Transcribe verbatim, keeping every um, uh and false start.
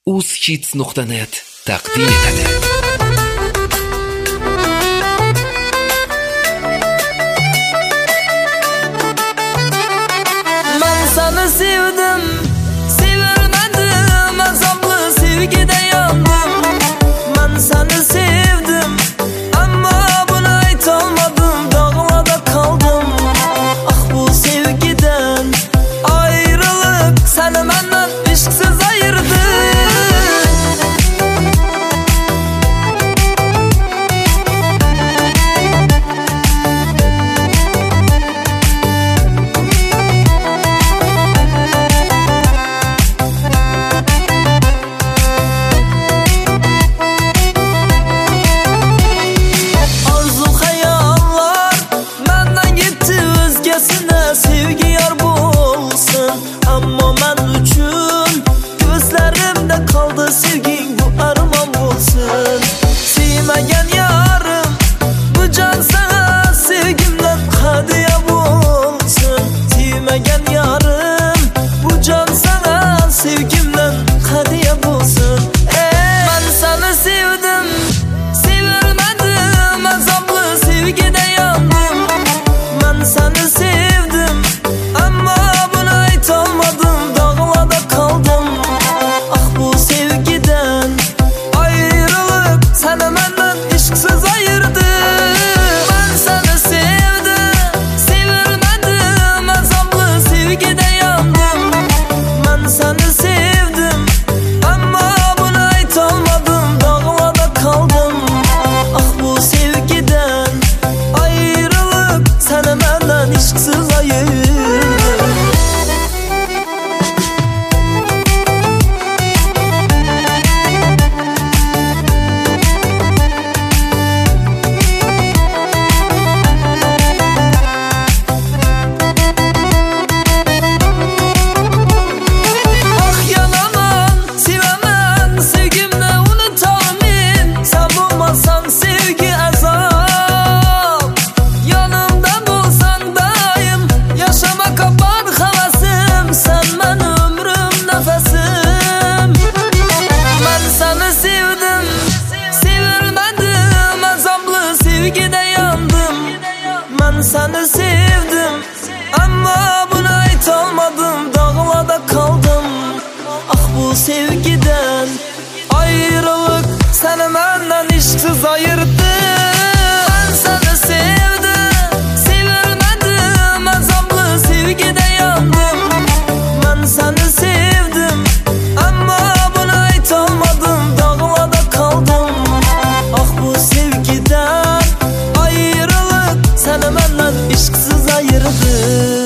uzhits nuqta net taqdim etadi. Ben seni sevdim, sevilmedim, azaplı sevgide yandım. Ben seni sevdim, ama bunu aytamadım, dağlarda kaldım. Ah bu sevgiden ayrılık seni benden işksiz ayırdı. Sevgi yar bulsun, ama ben üçün gözlerimde kaldı sevgin, bu armağan bulsun. Sevmegen yarım, bu can sana sevgimden hadiye bulsun. Sevmegen yarım, bu can sana sevgimden hadiye bulsun. Ey, ben seni sevdim, sevilmedim, azaplı sevgide yandım. Ben seni sevdim, ama bunu aytamadım, dağlarda kaldım. Ah bu sevgiden ayrılık seni benden işksiz ayırdı. Ben seni sevdim, sevilmedim, azaplı sevgide yandım. Ben seni sevdim, ama bunu aytamadım, dağlarda kaldım. Ah bu sevgiden ayrılık seni benden işksiz ayırdı. Sevgide yandım, ben seni sevdim, ama bunu aytamadım, dağlarda kaldım. Ah bu sevgiden ayrılık seni benden işsiz ayırdı. Ben seni sevdim, sevilmedim, azaplı sevgide yandım. Ben seni sevdim, ama bunu aytamadım, dağlarda kaldım. Ah bu sevgiden ayrılık seni benden işksiz ayırdı.